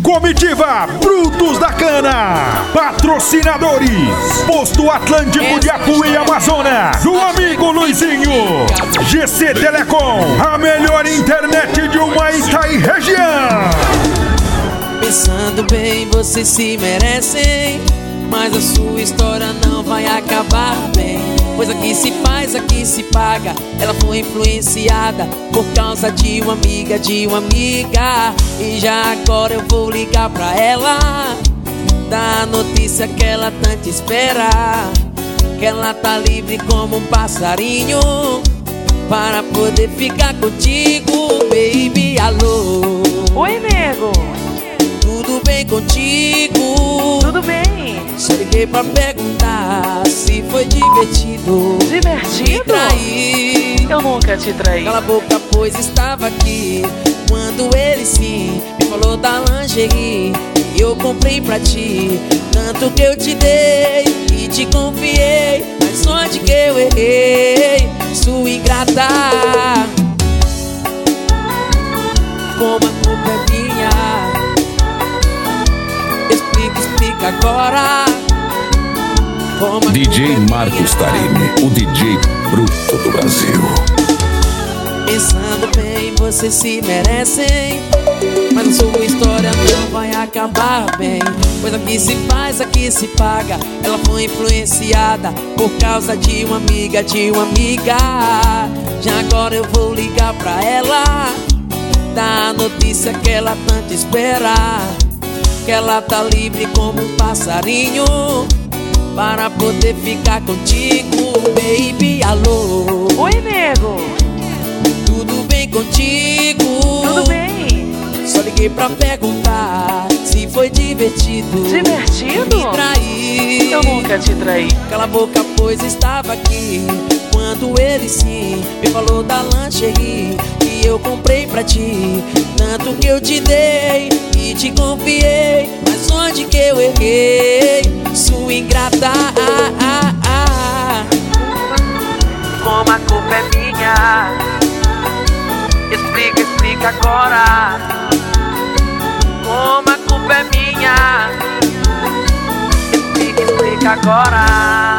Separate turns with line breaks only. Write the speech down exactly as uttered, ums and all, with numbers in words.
Comitiva Brutos da Cana. Patrocinadores: Posto Atlântico de Apuí, Amazonas, do amigo Luizinho. G C Telecom, a melhor internet de Humaitá e região.
Pensando bem, vocês se merecem, mas a sua história não vai acabar bem. Pois aqui se faz, aqui se paga. Ela foi influenciada por causa de uma amiga, de uma amiga. E já agora eu vou ligar pra ela, dar a notícia que ela tanto espera, que ela tá livre como um passarinho para poder ficar contigo, baby. Alô.
Oi, nego.
Tudo bem contigo?
Tudo bem.
Só liguei pra perguntar se foi divertido.
Divertido?
Me trair.
Eu nunca te traí.
Cala a boca, pois estava aqui quando ele sim me falou da lingerie que eu comprei pra ti. Tanto que eu te dei e te confiei, mas onde que eu errei, sua ingrata? Como a culpa é minha, explica, explica agora. Como
D J Marcos Tarini, o D J bruto do Brasil.
Pensando bem, vocês se merecem, mas a sua história não vai acabar bem. Pois aqui se faz, aqui se paga. Ela foi influenciada por causa de uma amiga, de uma amiga. Já agora eu vou ligar pra ela, dar a notícia que ela tanto espera, que ela tá livre como um passarinho para poder ficar contigo, baby. Alô.
Oi, nego.
Tudo bem contigo?
Tudo bem.
Só liguei pra perguntar se foi divertido.
Divertido?
Me trair.
Eu nunca te traí.
Cala a boca, pois estava aqui quando ele sim me falou da lingerie que eu comprei pra ti. Tanto que eu te dei e te confiei, mas onde que eu errei, sua ingrata? Ah, ah, ah.
Como a culpa é minha, explica, explica agora. Como a culpa é minha, explica, explica agora.